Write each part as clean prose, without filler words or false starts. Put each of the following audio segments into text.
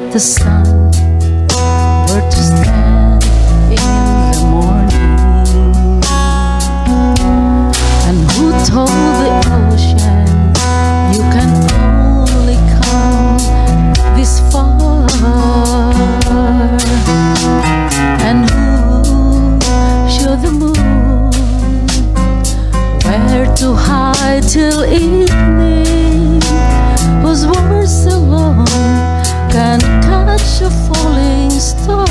the sun were to stand in the morning, and who told the ocean you can only come this far, and who showed the moon where to hide till evening, whose words alone can catch a falling star.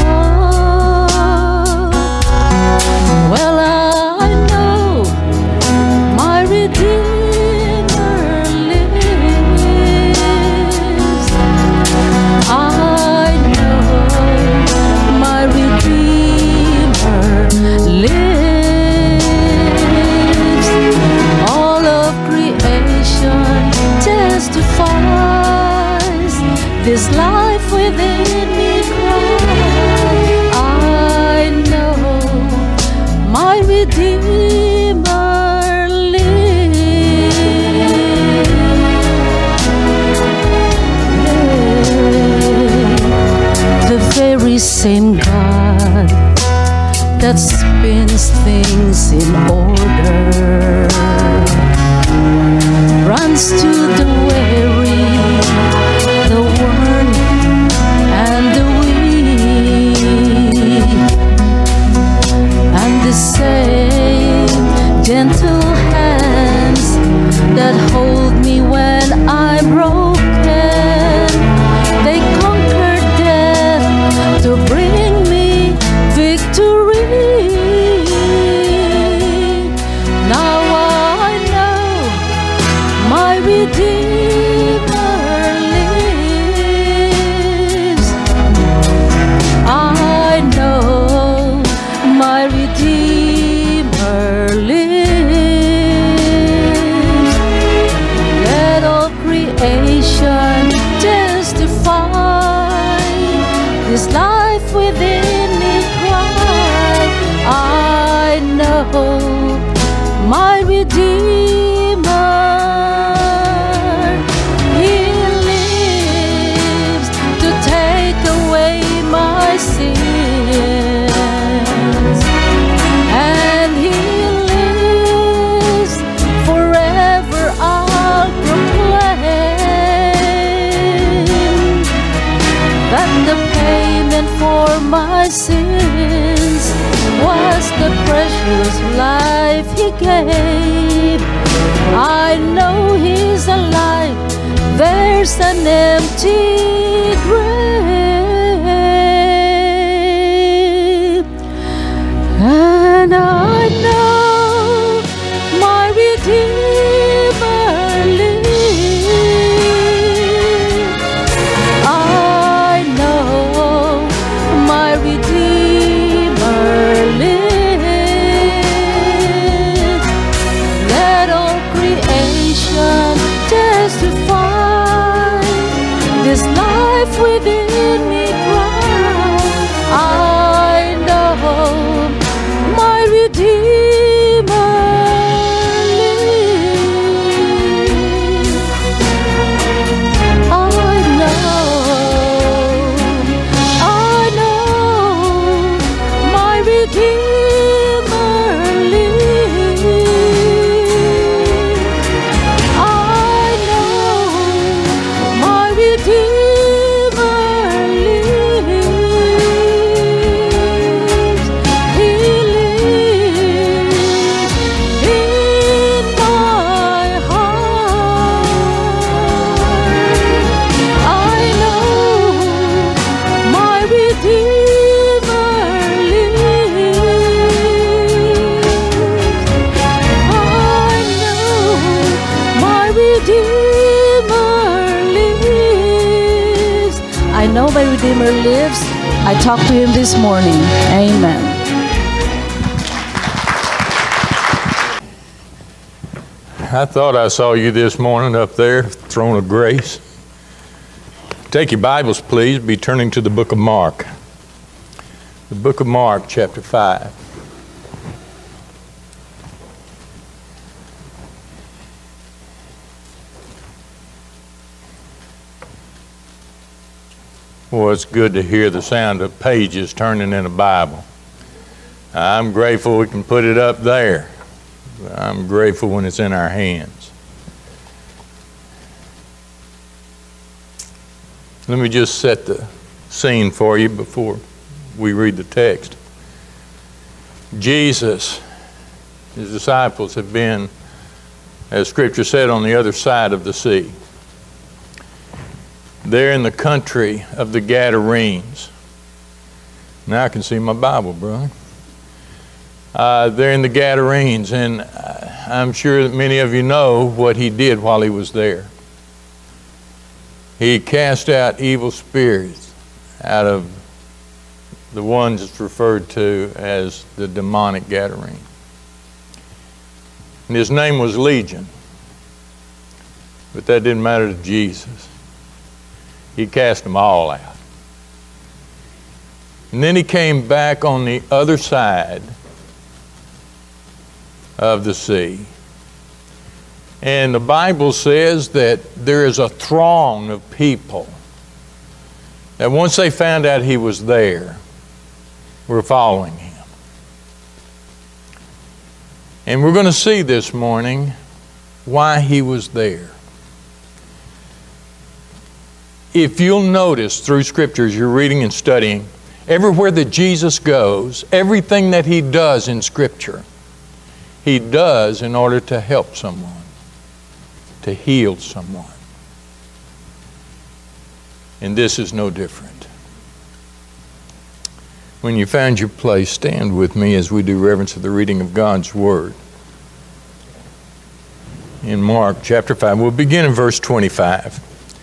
Well, I know my Redeemer lives. I know my Redeemer lives. All of creation testifies, this life within me cries. I know my Redeemer lives. The very same God that spins things in order runs to the weary, the worn and the weak, and the same gentle hands that hold me when I'm broken, they conquered death to bring me victory. Now I know my Redeemer lives. I know my Redeemer lives. Let all creation testify, this life within me cry. I know my Redeemer, He lives to take away my sins, and He lives forever. I'll proclaim that the payment for my sins was the precious life He gave. I know He's alive, there's an empty grave, and I know my Redeemer lives. I know my Redeemer lives. Let all creation testify, this life within me cries. I know my Redeemer lives. I know my Redeemer lives. I know my Redeemer lives. He lives in my heart. I know my Redeemer lives. I know my Redeemer lives. I know my Redeemer lives. I talked to Him this morning. Amen. I thought I saw you this morning up there, throne of grace. Take your Bibles, please. Be turning to the book of Mark. The book of Mark, chapter 5. Well, it's good to hear the sound of pages turning in a Bible. I'm grateful we can put it up there. I'm grateful when it's in our hands. Let me just set the scene for you before we read the text. Jesus, his disciples have been, as Scripture said, on the other side of the sea. They're in the country of the Gadarenes. Now I can see my Bible, brother. They're in the Gadarenes, and I'm sure that many of you know what he did while he was there. He cast out evil spirits out of the ones that's referred to as the demonic Gadarene. And his name was Legion. But that didn't matter to Jesus. He cast them all out. And then he came back on the other side of the sea. And the Bible says that there is a throng of people that once they found out he was there, were following him. And we're going to see this morning why he was there. If you'll notice through Scriptures you're reading and studying, everywhere that Jesus goes, everything that he does in Scripture, he does in order to help someone, to heal someone. And this is no different. When you found your place, stand with me as we do reverence of the reading of God's Word. In Mark chapter 5, we'll begin in verse 25.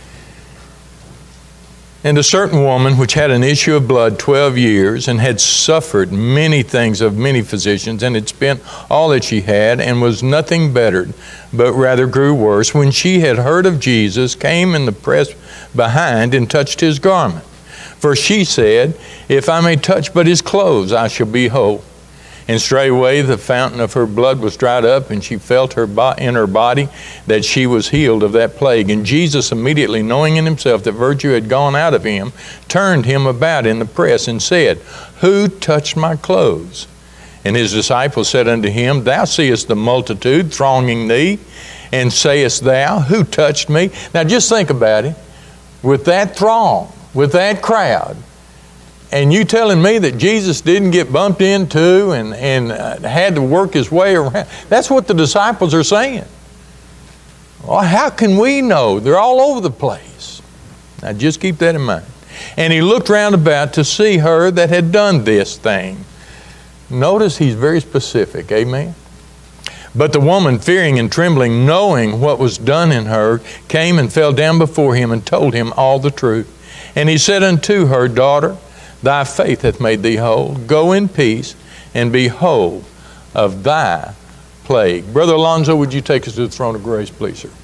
And a certain woman which had an issue of blood 12 years, and had suffered many things of many physicians, and had spent all that she had, and was nothing bettered, but rather grew worse, when she had heard of Jesus, came in the press behind, and touched his garment. For she said, If I may touch but his clothes, I shall be whole. And straightway the fountain of her blood was dried up, and she felt in her body that she was healed of that plague. And Jesus, immediately knowing in himself that virtue had gone out of him, turned him about in the press, and said, Who touched my clothes? And his disciples said unto him, Thou seest the multitude thronging thee, and sayest thou, Who touched me? Now just think about it. With that throng, with that crowd, and you telling me that Jesus didn't get bumped into and had to work his way around. That's what the disciples are saying. Well, how can we know? They're all over the place. Now just keep that in mind. And he looked round about to see her that had done this thing. Notice he's very specific. Amen. But the woman, fearing and trembling, knowing what was done in her, came and fell down before him and told him all the truth. And he said unto her, Daughter, thy faith hath made thee whole. Go in peace and be whole of thy plague. Brother Alonzo, would you take us to the throne of grace, please, sir?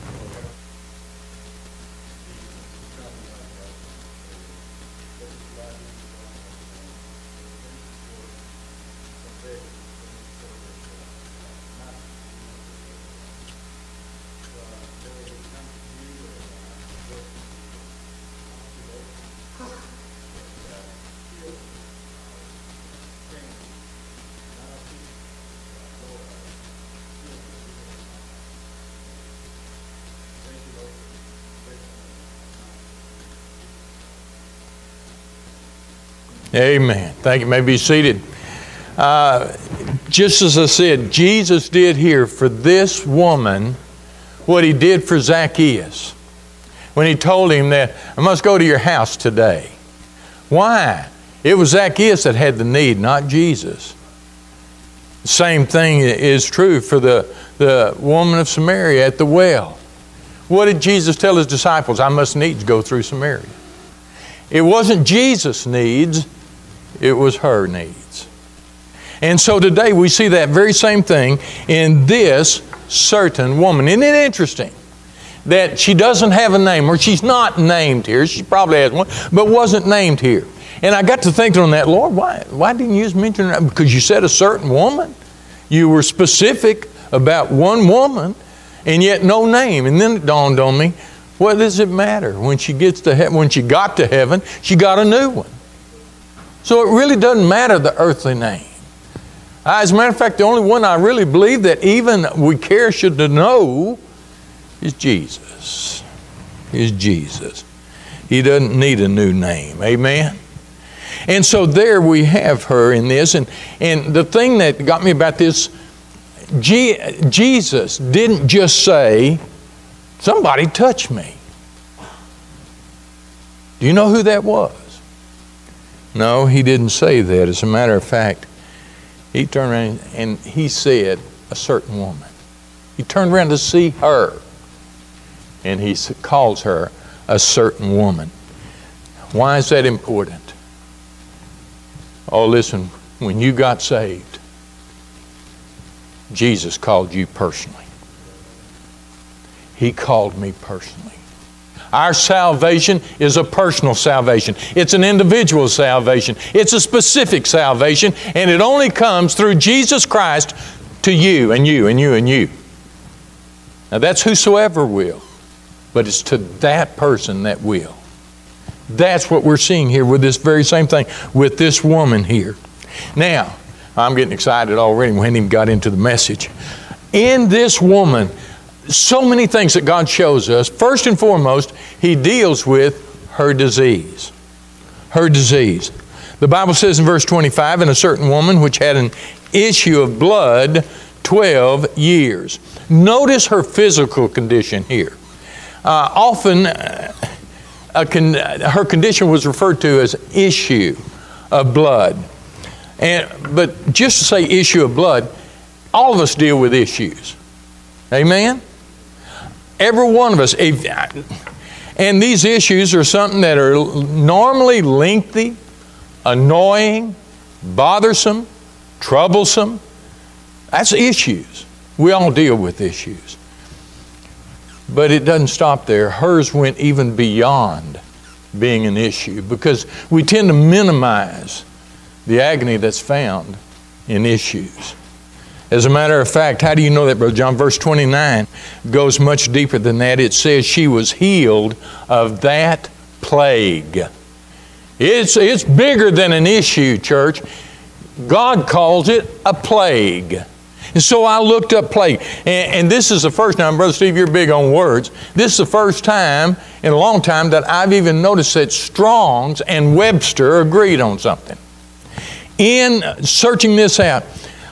Amen. Thank you. You may be seated. Just as I said, Jesus did here for this woman what he did for Zacchaeus when he told him that I must go to your house today. Why? It was Zacchaeus that had the need, not Jesus. The same thing is true for the woman of Samaria at the well. What did Jesus tell his disciples? I must needs go through Samaria. It wasn't Jesus' needs, it was her needs. And so today we see that very same thing in this certain woman. Isn't it interesting that she doesn't have a name, or she's not named here? She probably has one, but wasn't named here. And I got to thinking on that, Lord, why didn't you just mention her? Because you said a certain woman. You were specific about one woman, and yet no name. And then it dawned on me, What does it matter? When she gets to heaven, when she got to heaven, she got a new one. So it really doesn't matter the earthly name. As a matter of fact, the only one I really believe that even we care should know is Jesus. Is Jesus. He doesn't need a new name. Amen? And so there we have her in this. And the thing that got me about this, Jesus didn't just say, somebody touched me. Do you know who that was? No, he didn't say that. As a matter of fact, he turned around and he said, a certain woman. He turned around to see her. And he calls her a certain woman. Why is that important? Oh, listen, when you got saved, Jesus called you personally. He called me personally. Our salvation is a personal salvation. It's an individual salvation. It's a specific salvation, and it only comes through Jesus Christ to you and you and you and you. Now that's whosoever will, but it's to that person that will. That's what we're seeing here with this very same thing, with this woman here. Now, I'm getting excited already. We hadn't even got into the message. In this woman, so many things that God shows us. First and foremost, He deals with her disease. Her disease. The Bible says in verse 25, and a certain woman which had an issue of blood 12 years. Notice her physical condition here. Often, her condition was referred to as issue of blood. But just to say issue of blood, all of us deal with issues. Amen? Every one of us. And these issues are something that are normally lengthy, annoying, bothersome, troublesome. That's issues. We all deal with issues. But it doesn't stop there. Hers went even beyond being an issue, because we tend to minimize the agony that's found in issues. As a matter of fact, how do you know that, Brother John? Verse 29 goes much deeper than that. It says she was healed of that plague. It's bigger than an issue, church. God calls it a plague. And so I looked up plague. And this is the first time, Brother Steve, you're big on words. This is the first time in a long time that I've even noticed that Strong's and Webster agreed on something. In searching this out,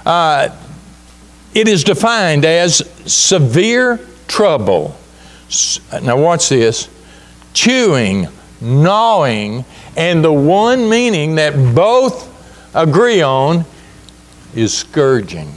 it is defined as severe trouble. Now watch this. Chewing, gnawing, and the one meaning that both agree on is scourging.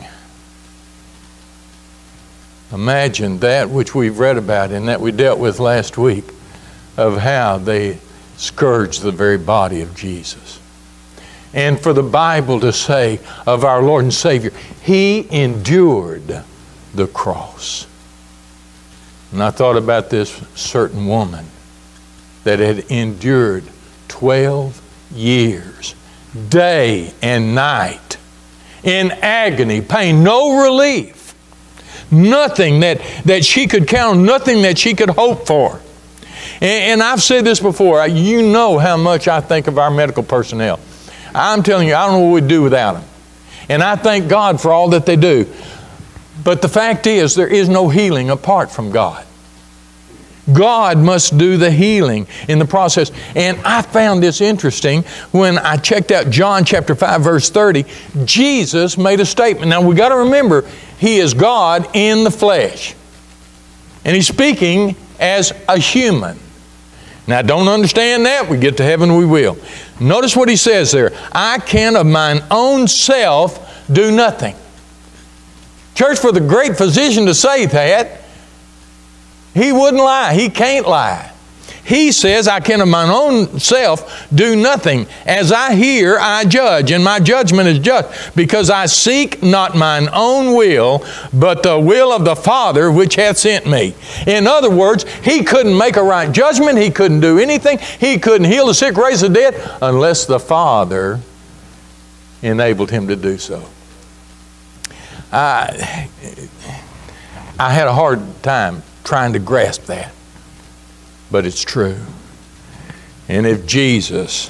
Imagine that which we've read about and that we dealt with last week, of how they scourged the very body of Jesus. And for the Bible to say of our Lord and Savior, He endured the cross. And I thought about this certain woman that had endured 12 years, day and night, in agony, pain, no relief. Nothing that she could count on, nothing that she could hope for. And I've said this before, you know how much I think of our medical personnel. I'm telling you, I don't know what we'd do without them. And I thank God for all that they do. But the fact is, there is no healing apart from God. God must do the healing in the process. And I found this interesting when I checked out John chapter 5 verse 30. Jesus made a statement. Now we got to remember, He is God in the flesh. And He's speaking as a human. Now don't understand that. We get to heaven, we will. Notice what He says there. I can of mine own self do nothing. Church, for the great physician to say that, He wouldn't lie. He can't lie. He says, I can of mine own self do nothing. As I hear, I judge, and my judgment is just, because I seek not mine own will, but the will of the Father which hath sent me. In other words, He couldn't make a right judgment. He couldn't do anything. He couldn't heal the sick, raise the dead, unless the Father enabled Him to do so. I had a hard time trying to grasp that. but it's true. And if Jesus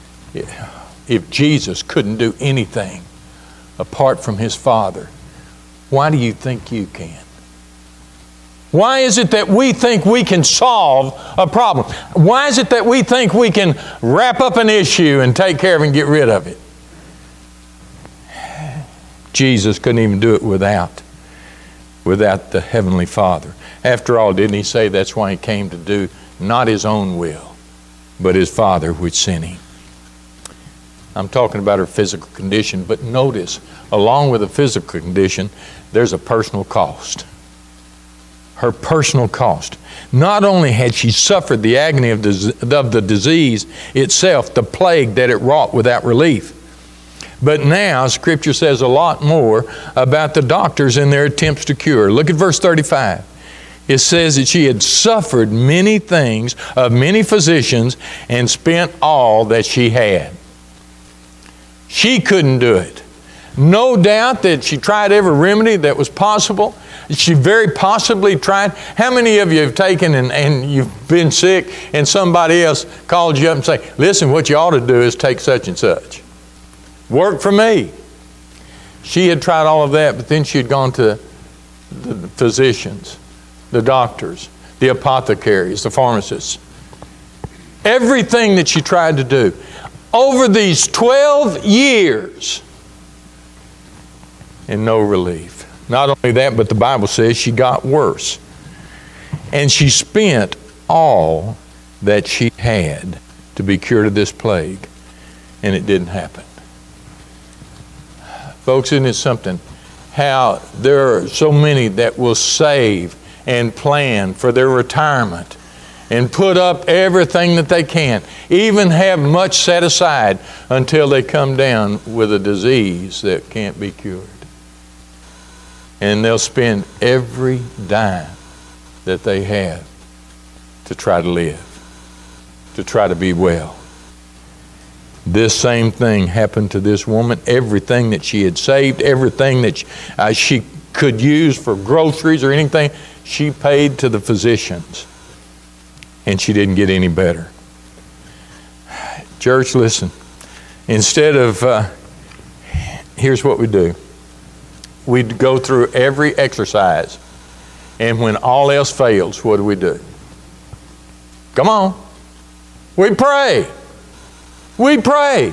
couldn't do anything apart from His Father, why do you think you can? Why is it that we think we can solve a problem? Why is it that we think we can wrap up an issue and take care of it and get rid of it? Jesus couldn't even do it without the Heavenly Father. After all, didn't He say that's why He came to do not His own will, but His Father which sent Him? I'm talking about her physical condition, but notice, along with the physical condition, there's a personal cost. Her personal cost. Not only had she suffered the agony of the disease itself, the plague that it wrought without relief, but now Scripture says a lot more about the doctors and their attempts to cure. Look at verse 35. It says that she had suffered many things of many physicians and spent all that she had. She couldn't do it. No doubt that she tried every remedy that was possible. She very possibly tried. How many of you have taken and you've been sick and somebody else called you up and say, listen, what you ought to do is take such and such. Work for me. She had tried all of that, but then she had gone to the physicians, the doctors, the apothecaries, the pharmacists. Everything that she tried to do. Over these 12 years, and no relief. Not only that, but the Bible says she got worse. And she spent all that she had to be cured of this plague, and it didn't happen. Folks, isn't it something how there are so many that will save and plan for their retirement and put up everything that they can, even have much set aside until they come down with a disease that can't be cured. And they'll spend every dime that they have to try to live, to try to be well. This same thing happened to this woman. Everything that she had saved, everything that she could use for groceries or anything, she paid to the physicians. And she didn't get any better. Church, listen. Instead of, here's what we do. We go through every exercise. And when all else fails, what do? Come on. We pray. We pray.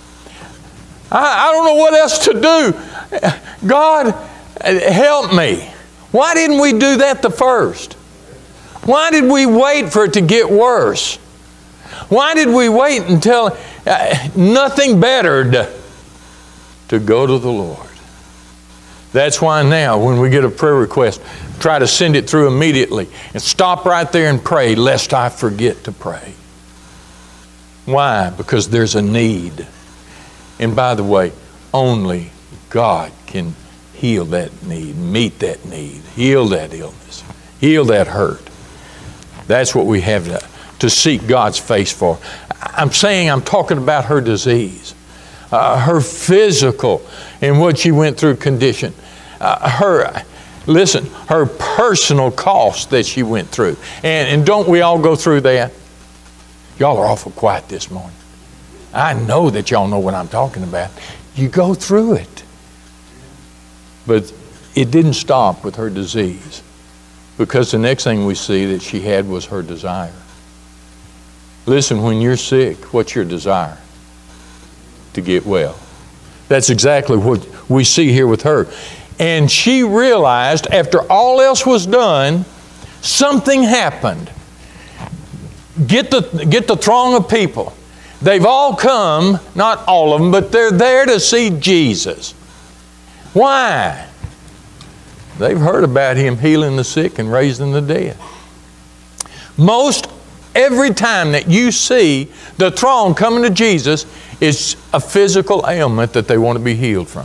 I don't know what else to do. God, help me. Why didn't we do that the first? Why did we wait for it to get worse? Why did we wait until nothing bettered to go to the Lord? That's why now when we get a prayer request, try to send it through immediately and stop right there and pray lest I forget to pray. Why? Because there's a need. And by the way, only God can heal that need, meet that need, heal that illness, heal that hurt. That's what we have to seek God's face for. I'm talking about her disease, her physical and what she went through condition, her personal cost that she went through. And don't we all go through that? Y'all are awful quiet this morning. I know that y'all know what I'm talking about. You go through it. But it didn't stop with her disease, because the next thing we see that she had was her desire. Listen, when you're sick, what's your desire? To get well. That's exactly what we see here with her. And she realized after all else was done, something happened. Get the throng of people. They've all come, not all of them, but they're there to see Jesus. Why? They've heard about Him healing the sick and raising the dead. Most every time that you see the throng coming to Jesus, it's a physical ailment that they want to be healed from.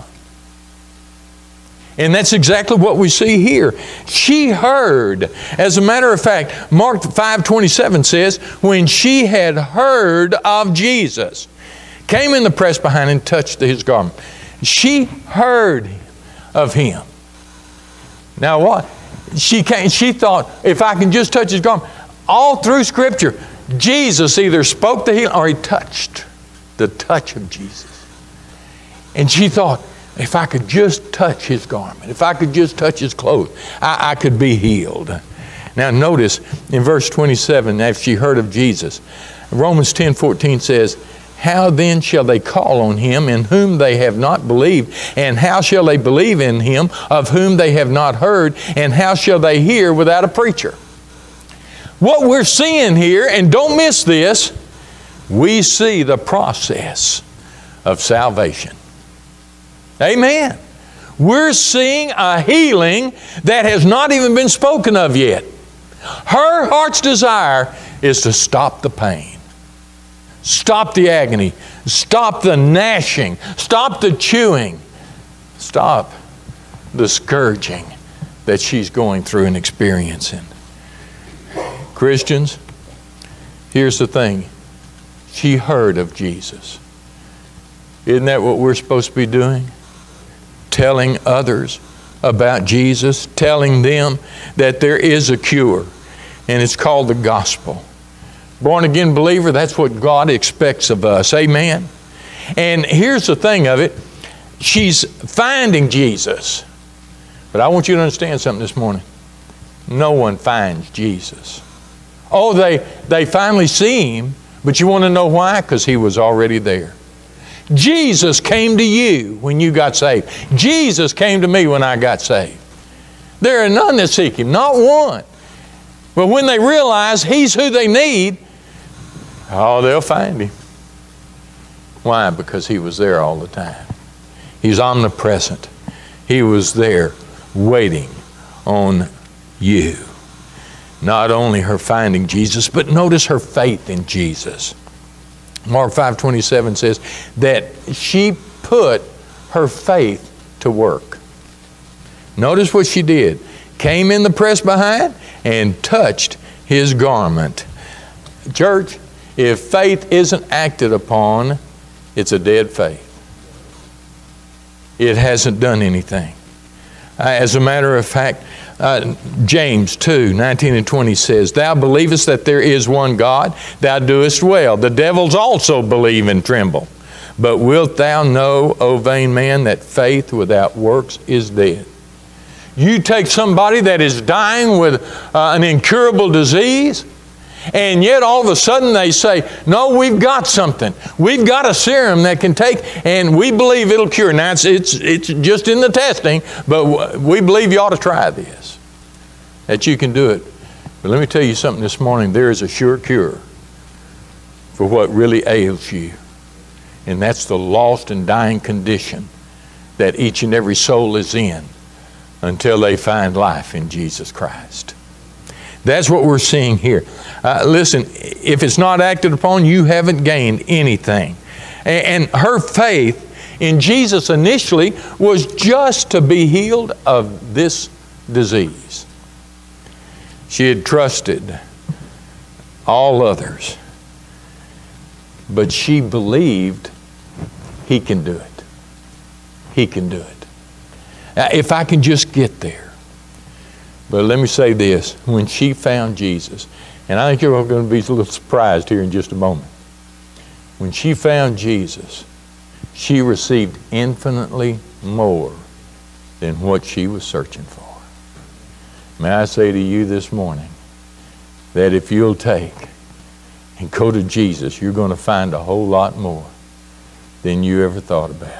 And that's exactly what we see here. She heard. As a matter of fact, Mark 5:27 says, when she had heard of Jesus, came in the press behind and touched His garment. She heard of Him. Now what? She thought, if I can just touch His garment, All through Scripture, Jesus either spoke the healing or He touched the touch of Jesus. And she thought, if I could just touch His garment, if I could just touch His clothes, I could be healed. Now notice in verse 27, after she heard of Jesus, Romans 10:14 says, how then shall they call on Him in whom they have not believed? And how shall they believe in Him of whom they have not heard? And how shall they hear without a preacher? What we're seeing here, and don't miss this, we see the process of salvation. Amen. We're seeing a healing that has not even been spoken of yet. Her heart's desire is to stop the pain. Stop the agony. Stop the gnashing. Stop the chewing. Stop the scourging that she's going through and experiencing. Christians, here's the thing. She heard of Jesus. Isn't that what we're supposed to be doing? Telling others about Jesus, telling them that there is a cure, and it's called the gospel. Born again believer, that's what God expects of us. Amen. And here's the thing of it. She's finding Jesus. But I want you to understand something this morning. No one finds Jesus. Oh, they finally see Him, but you want to know why? Because He was already there. Jesus came to you when you got saved. Jesus came to me when I got saved. There are none that seek Him, not one. But when they realize He's who they need, oh, they'll find Him. Why? Because He was there all the time. He's omnipresent. He was there waiting on you. Not only her finding Jesus, but notice her faith in Jesus. Mark 5:27 says that she put her faith to work. Notice what she did. Came in the press behind and touched His garment. Church, if faith isn't acted upon, it's a dead faith. It hasn't done anything. As a matter of fact, James 2:19 and 20 says, Thou believest that there is one God, thou doest well. The devils also believe and tremble. But wilt thou know, O vain man, that faith without works is dead? You take somebody that is dying with an incurable disease, and yet all of a sudden they say, no, we've got something. We've got a serum that can take, and we believe it'll cure. Now, it's just in the testing, but we believe you ought to try this, that you can do it. But let me tell you something this morning. There is a sure cure for what really ails you, and that's the lost and dying condition that each and every soul is in until they find life in Jesus Christ. That's what we're seeing here. Listen, if it's not acted upon, you haven't gained anything. And her faith in Jesus initially was just to be healed of this disease. She had trusted all others, but she believed He can do it. He can do it. Now, if I can just get there. But let me say this, when she found Jesus, and I think you're all going to be a little surprised here in just a moment. When she found Jesus, she received infinitely more than what she was searching for. May I say to you this morning that if you'll take and go to Jesus, you're going to find a whole lot more than you ever thought about.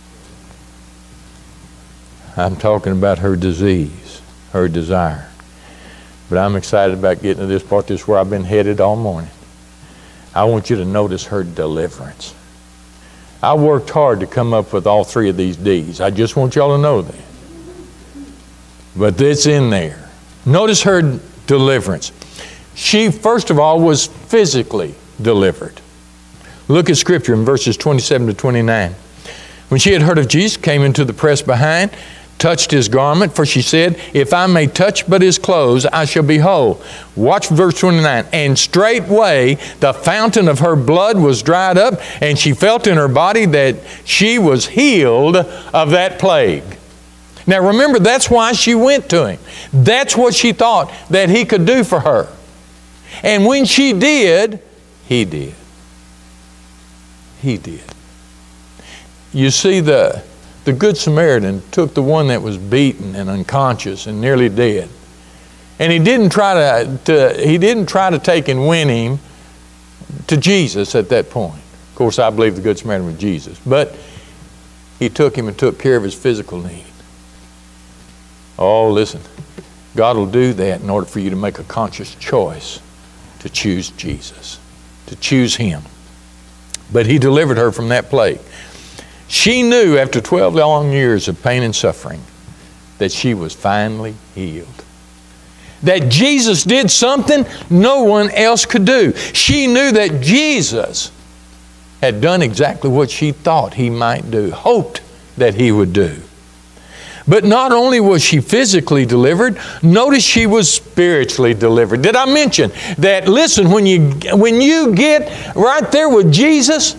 I'm talking about her disease, her desire. But I'm excited about getting to this part. This is where I've been headed all morning. I want you to notice her deliverance. I worked hard to come up with all three of these D's. I just want y'all to know that. But it's in there. Notice her deliverance. She, first of all, was physically delivered. Look at Scripture in verses 27 to 29. When she had heard of Jesus, came into the press behind, touched His garment, for she said, If I may touch but His clothes, I shall be whole. Watch verse 29. And straightway the fountain of her blood was dried up, and she felt in her body that she was healed of that plague. Now remember, that's why she went to Him. That's what she thought that He could do for her. And when she did, he did. He did. You see, the Good Samaritan took the one that was beaten and unconscious and nearly dead, and he didn't try to take and win him to Jesus at that point. Of course, I believe the Good Samaritan was Jesus, but he took him and took care of his physical need. Oh, listen, God will do that in order for you to make a conscious choice to choose Jesus, to choose Him. But He delivered her from that plague. She knew after 12 long years of pain and suffering that she was finally healed. That Jesus did something no one else could do. She knew that Jesus had done exactly what she thought He might do, hoped that He would do. But not only was she physically delivered, notice she was spiritually delivered. Did I mention that, listen, when you get right there with Jesus,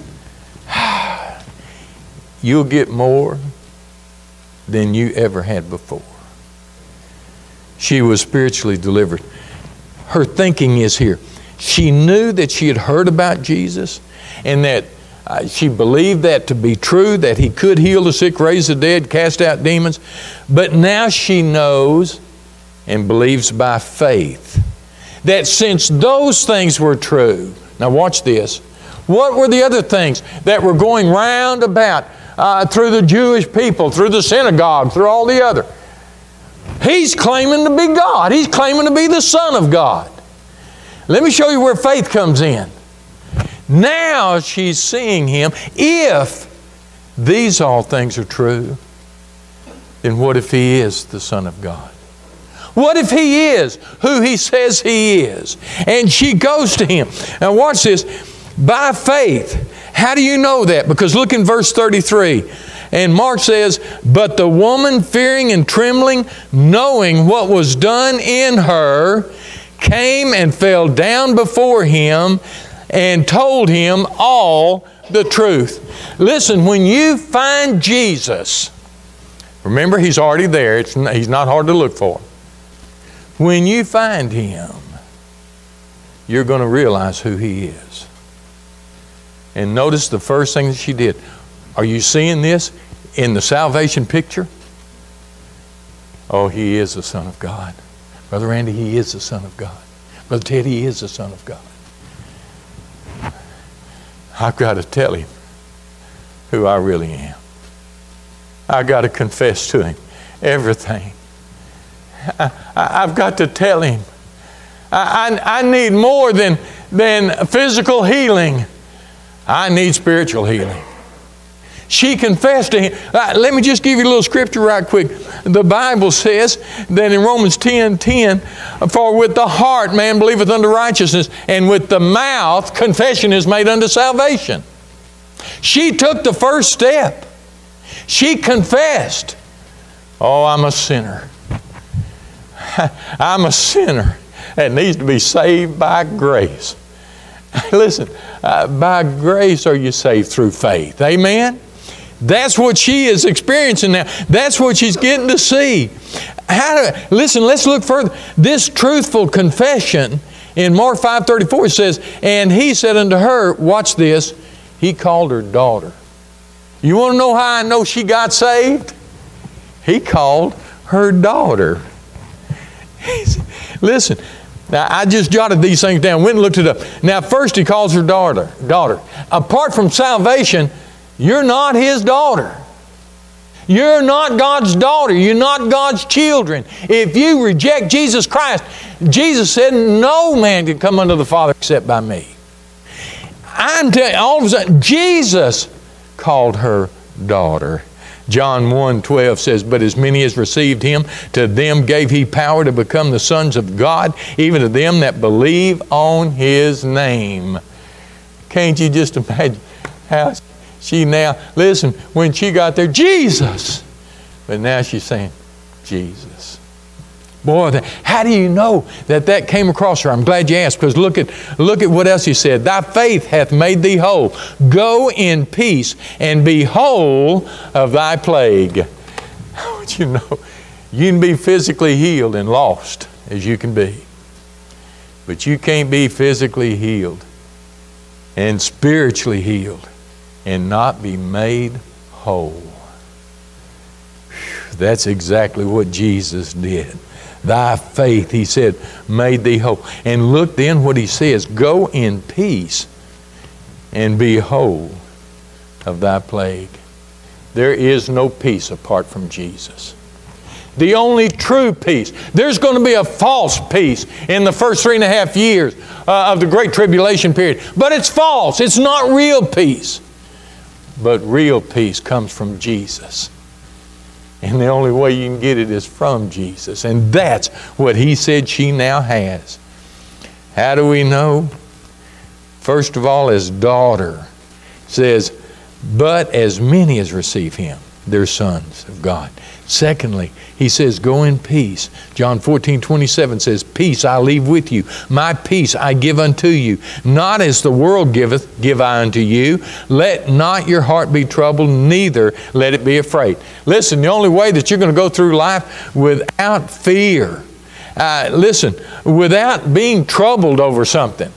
you'll get more than you ever had before. She was spiritually delivered. Her thinking is here. She knew that she had heard about Jesus and that she believed that to be true, that He could heal the sick, raise the dead, cast out demons. But now she knows and believes by faith that since those things were true, now watch this, what were the other things that were going round about through the Jewish people, through the synagogue, through all the other? He's claiming to be God. He's claiming to be the Son of God. Let me show you where faith comes in. Now she's seeing Him. If these all things are true, then what if He is the Son of God? What if He is who He says He is? And she goes to Him. Now watch this. By faith. How do you know that? Because look in verse 33. And Mark says, but the woman, fearing and trembling, knowing what was done in her, came and fell down before Him and told Him all the truth. Listen, when you find Jesus, remember He's already there. He's not hard to look for. When you find Him, you're going to realize who He is. And notice the first thing that she did. Are you seeing this in the salvation picture? Oh, He is the Son of God. Brother Randy, He is the Son of God. Brother Ted, He is the Son of God. I've got to tell Him who I really am. I've got to confess to Him everything. I've got to tell Him. I need more than physical healing. I need spiritual healing. She confessed to Him. Let me just give you a little scripture right quick. The Bible says that in Romans 10:10, for with the heart man believeth unto righteousness, and with the mouth confession is made unto salvation. She took the first step. She confessed, oh, I'm a sinner. I'm a sinner that needs to be saved by grace. Listen, by grace are you saved through faith. Amen? That's what she is experiencing now. That's what she's getting to see. Listen, let's look further. This truthful confession in Mark 5:34 says, and He said unto her, watch this, He called her daughter. You want to know how I know she got saved? He called her daughter. Listen, now I just jotted these things down, went and looked it up. Now first He calls her daughter. Apart from salvation, you're not His daughter. You're not God's daughter. You're not God's children. If you reject Jesus Christ, Jesus said, no man can come unto the Father except by me. I'm telling you, all of a sudden, Jesus called her daughter. John 1:12 says, but as many as received Him, to them gave He power to become the sons of God, even to them that believe on His name. Can't you just imagine how she now, listen, when she got there, Jesus. But now she's saying, Jesus. Boy, how do you know that came across her? I'm glad you asked, because look at what else He said. Thy faith hath made thee whole. Go in peace and be whole of thy plague. But you know, you can be physically healed and lost as you can be. But you can't be physically healed and spiritually healed and not be made whole. That's exactly what Jesus did. Thy faith, he said, made thee whole. And look then what he says, go in peace and be whole of thy plague. There is no peace apart from Jesus. The only true peace. There's going to be a false peace in the first 3.5 years of the Great Tribulation period. But it's false. It's not real peace. But real peace comes from Jesus. And the only way you can get it is from Jesus. And that's what he said she now has. How do we know? First of all, as daughter, says, but as many as receive him, they're sons of God. Secondly, he says, go in peace. John 14:27 says, peace I leave with you. My peace I give unto you. Not as the world giveth, give I unto you. Let not your heart be troubled, neither let it be afraid. Listen, the only way that you're going to go through life without fear, without being troubled over something.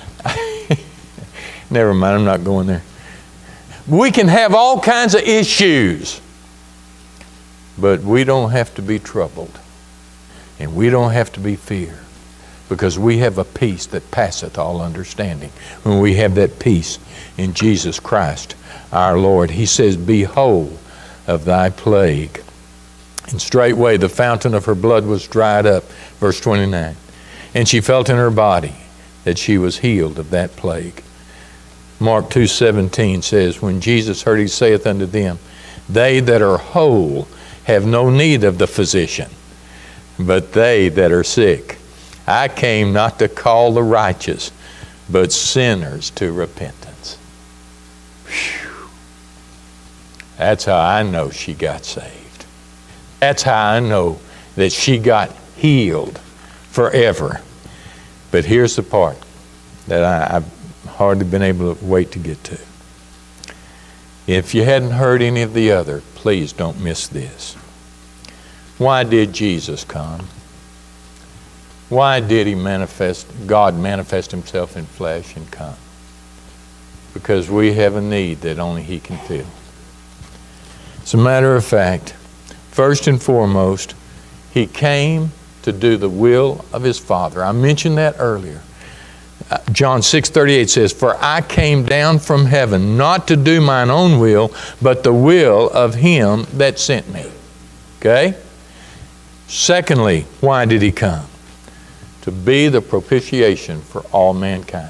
Never mind, I'm not going there. We can have all kinds of issues, but we don't have to be troubled, and we don't have to be feared, because we have a peace that passeth all understanding. When we have that peace in Jesus Christ, our Lord, he says, be whole of thy plague. And straightway the fountain of her blood was dried up, verse 29. And she felt in her body that she was healed of that plague. Mark 2:17 says, when Jesus heard, he saith unto them, they that are whole have no need of the physician, but they that are sick. I came not to call the righteous, but sinners to repentance. Whew. That's how I know she got saved. That's how I know that she got healed forever. But here's the part that I've hardly been able to wait to get to. If you hadn't heard any of the other, please don't miss this. Why did Jesus come? Why did God manifest himself in flesh and come? Because we have a need that only he can fill. As a matter of fact, first and foremost, he came to do the will of his Father. I mentioned that earlier. John 6:38 says, for I came down from heaven not to do mine own will, but the will of him that sent me. Okay? Secondly, why did he come? To be the propitiation for all mankind.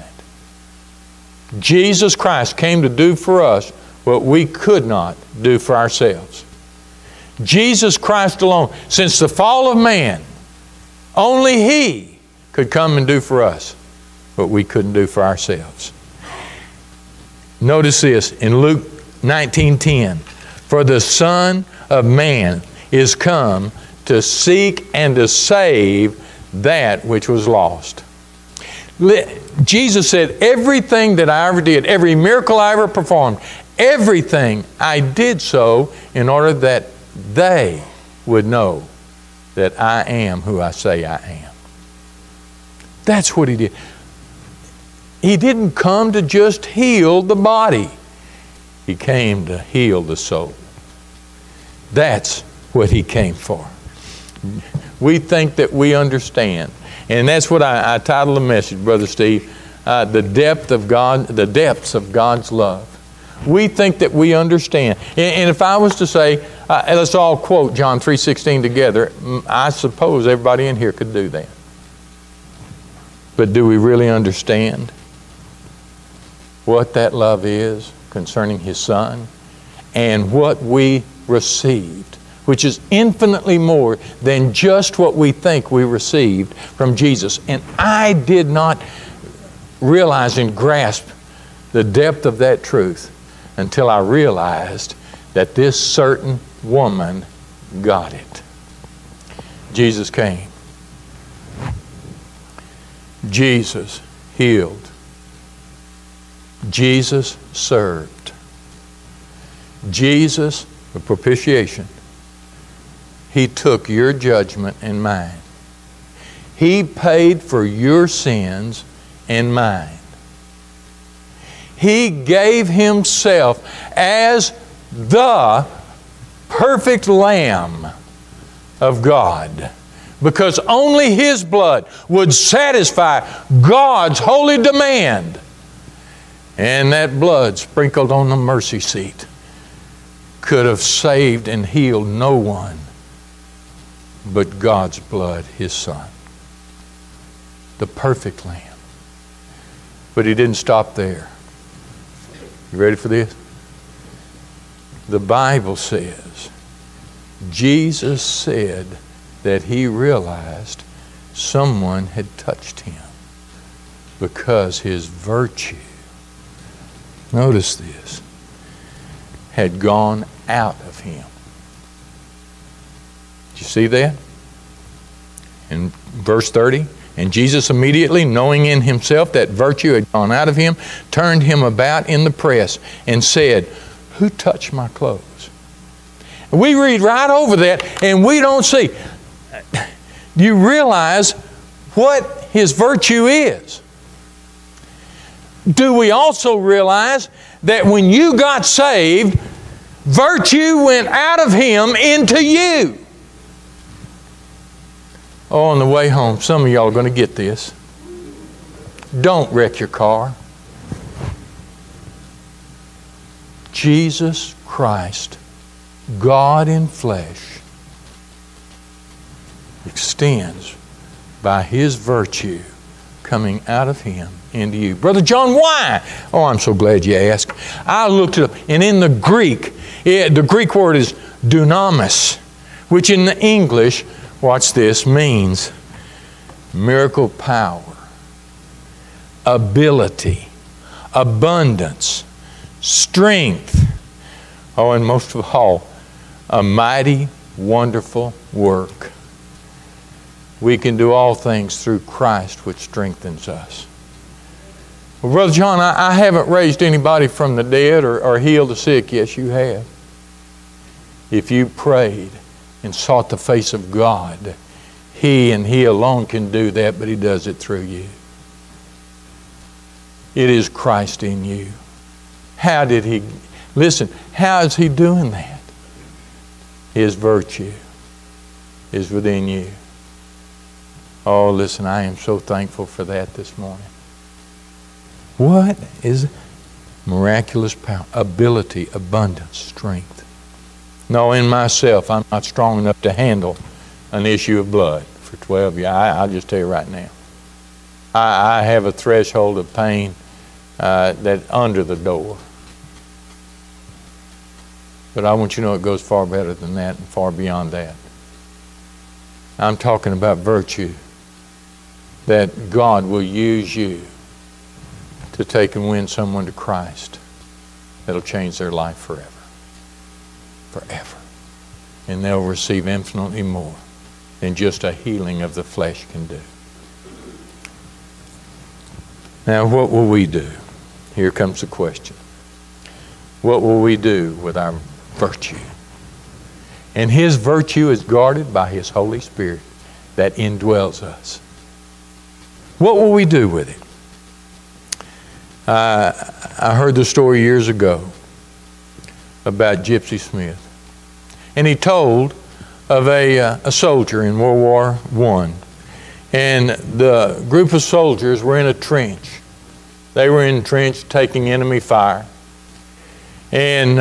Jesus Christ came to do for us what we could not do for ourselves. Jesus Christ alone, since the fall of man, only he could come and do for us what we couldn't do for ourselves. Notice this in Luke 19:10. For the Son of Man is come to seek and to save that which was lost. Jesus said, everything that I ever did, every miracle I ever performed, everything I did so in order that they would know that I am who I say I am. That's what he did. He didn't come to just heal the body. He came to heal the soul. That's what he came for. We think that we understand. And that's what I titled the message, Brother Steve, the depths of God's love. We think that we understand. And if I was to say, let's all quote John 3:16 together, I suppose everybody in here could do that. But do we really understand what that love is concerning his Son and what we received, which is infinitely more than just what we think we received from Jesus? And I did not realize and grasp the depth of that truth until I realized that this certain woman got it. Jesus came. Jesus healed. Jesus served. Jesus, the propitiation, he took your judgment and mine. He paid for your sins and mine. He gave Himself as the perfect Lamb of God, because only His blood would satisfy God's holy demand. And that blood sprinkled on the mercy seat could have saved and healed no one but God's blood, His Son. The perfect Lamb. But He didn't stop there. You ready for this? The Bible says Jesus said that He realized someone had touched Him because His virtue, notice this, had gone out of Him. Did you see that? In verse 30, and Jesus immediately, knowing in Himself that virtue had gone out of Him, turned Him about in the press and said, "Who touched my clothes?" We read right over that and we don't see. Do you realize what His virtue is? Do we also realize that when you got saved, virtue went out of Him into you? Oh, on the way home, some of y'all are going to get this. Don't wreck your car. Jesus Christ, God in flesh, extends by His virtue coming out of Him into you. Brother John, why? Oh, I'm so glad you asked. I looked it up, and in the Greek, the Greek word is dunamis, which in the English, watch this, means miracle power, ability, abundance, strength. Oh, and most of all, a mighty, wonderful work. We can do all things through Christ, which strengthens us. Well, Brother John, I haven't raised anybody from the dead or healed the sick. Yes, you have. If you prayed and sought the face of God, He and He alone can do that, but He does it through you. It is Christ in you. How did He... Listen, how is He doing that? His virtue is within you. Oh, listen, I am so thankful for that this morning. What is it? Miraculous power, ability, abundance, strength. No, in myself, I'm not strong enough to handle an issue of blood for 12 years. I'll just tell you right now. I have a threshold of pain that's under the door. But I want you to know it goes far better than that and far beyond that. I'm talking about virtue, that God will use you to take and win someone to Christ that'll change their life forever. Forever. And they'll receive infinitely more than just a healing of the flesh can do. Now, what will we do? Here comes the question. What will we do with our virtue? And His virtue is guarded by His Holy Spirit that indwells us. What will we do with it? I heard the story years ago about Gypsy Smith. And he told of a soldier in World War I. And the group of soldiers were in a trench. They were in a trench taking enemy fire. And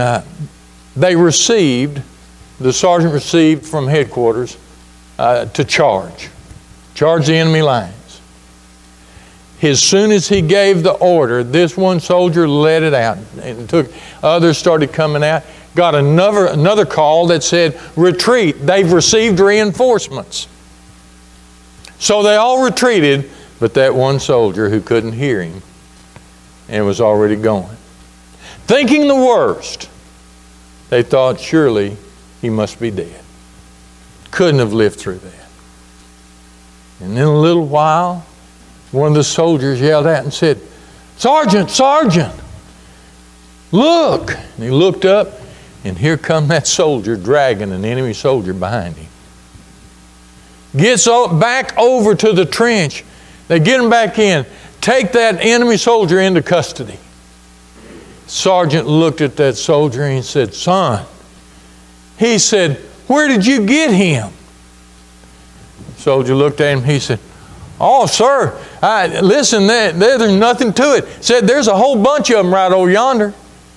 the sergeant received from headquarters to charge the enemy lines. As soon as he gave the order, this one soldier let it out. And others started coming out. Got another call that said, retreat. They've received reinforcements. So they all retreated, but that one soldier who couldn't hear him and was already going. Thinking the worst, they thought surely he must be dead. Couldn't have lived through that. And in a little while, one of the soldiers yelled out and said, "Sergeant, Sergeant, look!" And he looked up, and here come that soldier dragging an enemy soldier behind him. gets back over to the trench. They get him back in. Take that enemy soldier into custody. Sergeant looked at that soldier and he said, son, he said, where did you get him? Soldier looked at him. He said, oh, sir, listen, there's nothing to it. Said, there's a whole bunch of them right over yonder.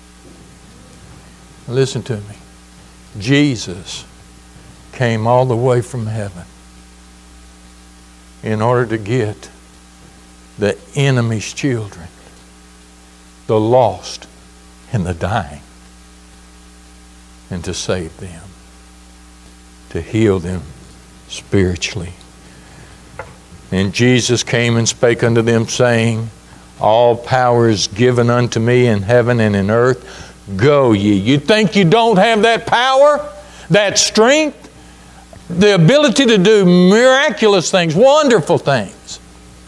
Listen to me. Jesus came all the way from heaven in order to get the enemy's children, the lost and the dying, and to save them, to heal them spiritually. And Jesus came and spake unto them, saying, all power is given unto me in heaven and in earth. Go ye. You think you don't have that power, that strength, the ability to do miraculous things, wonderful things.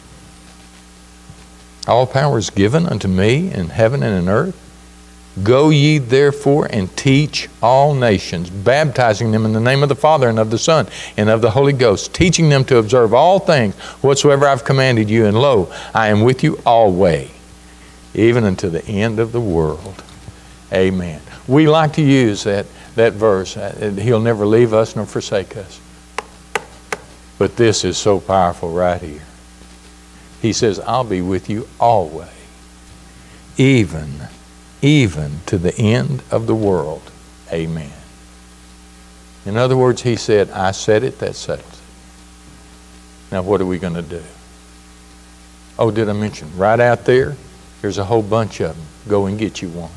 All power is given unto me in heaven and in earth. Go ye therefore and teach all nations, baptizing them in the name of the Father and of the Son and of the Holy Ghost, teaching them to observe all things whatsoever I've commanded you. And lo, I am with you always, even unto the end of the world. Amen. We like to use that verse. He'll never leave us nor forsake us. But this is so powerful right here. He says, I'll be with you always, even to the end of the world. Amen. In other words, he said, I said it, that settles it. Now what are we going to do? Oh, did I mention, right out there's a whole bunch of them. Go and get you one.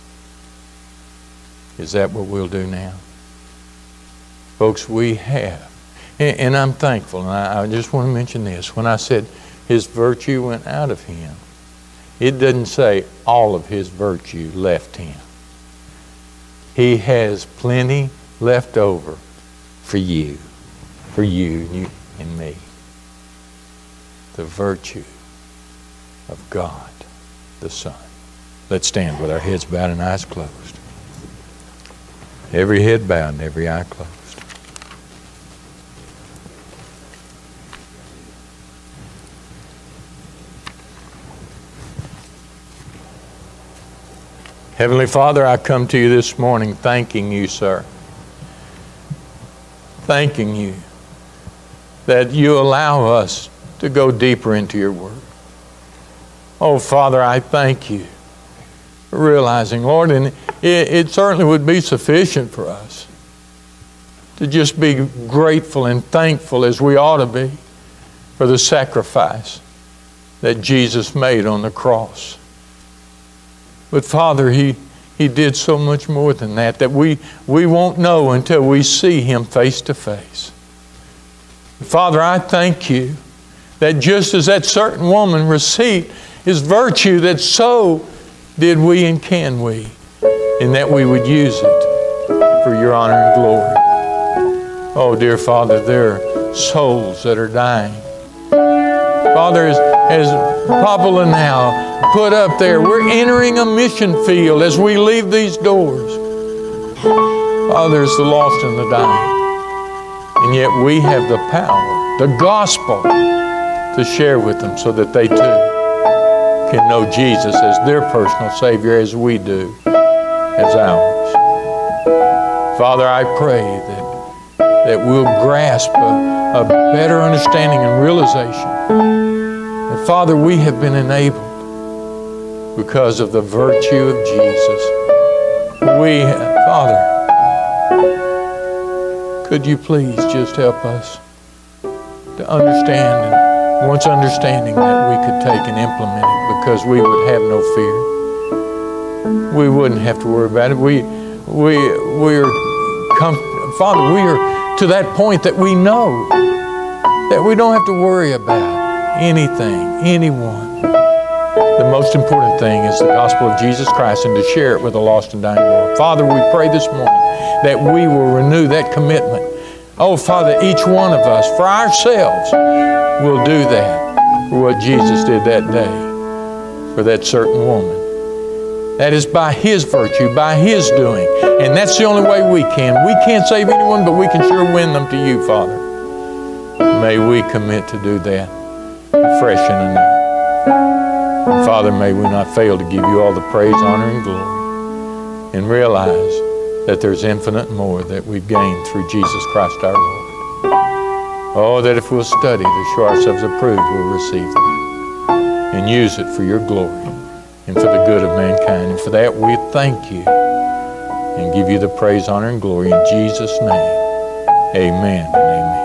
Is that what we'll do now? Folks, we have. And I'm thankful, and I just want to mention this. When I said his virtue went out of him, it doesn't say all of his virtue left him. He has plenty left over for you and me. The virtue of God, the Son. Let's stand with our heads bowed and eyes closed. Every head bowed and every eye closed. Heavenly Father, I come to you this morning thanking you, sir. Thanking you that you allow us to go deeper into your word. Oh, Father, I thank you for realizing, Lord, and it certainly would be sufficient for us to just be grateful and thankful as we ought to be for the sacrifice that Jesus made on the cross. But Father, He did so much more than that we won't know until we see Him face to face. Father, I thank you that just as that certain woman received His virtue, that so did we and can we, and that we would use it for your honor and glory. Oh, dear Father, there are souls that are dying. Father, as Papa now put up there, we're entering a mission field as we leave these doors. Father, it's the lost and the dying. And yet we have the power, the gospel, to share with them so that they too can know Jesus as their personal Savior as we do as ours. Father, I pray that we'll grasp a better understanding and realization that, Father, we have been enabled because of the virtue of Jesus. Father, could you please just help us to understand, and once understanding that we could take and implement it because we would have no fear. We wouldn't have to worry about it. Father, we are to that point that we know that we don't have to worry about anything, anyone. The most important thing is the gospel of Jesus Christ and to share it with a lost and dying world. Father, we pray this morning that we will renew that commitment. Oh, Father, each one of us, for ourselves, will do that for what Jesus did that day for that certain woman. That is by His virtue, by His doing. And that's the only way we can. We can't save anyone, but we can sure win them to you, Father. may we commit to do that fresh and anew. And Father, may we not fail to give you all the praise, honor, and glory, and realize that there's infinite more that we've gained through Jesus Christ our Lord. Oh, that if we'll study to show ourselves approved, we'll receive that and use it for your glory and for the good of mankind. And for that, we thank you and give you the praise, honor, and glory in Jesus' name. Amen and amen.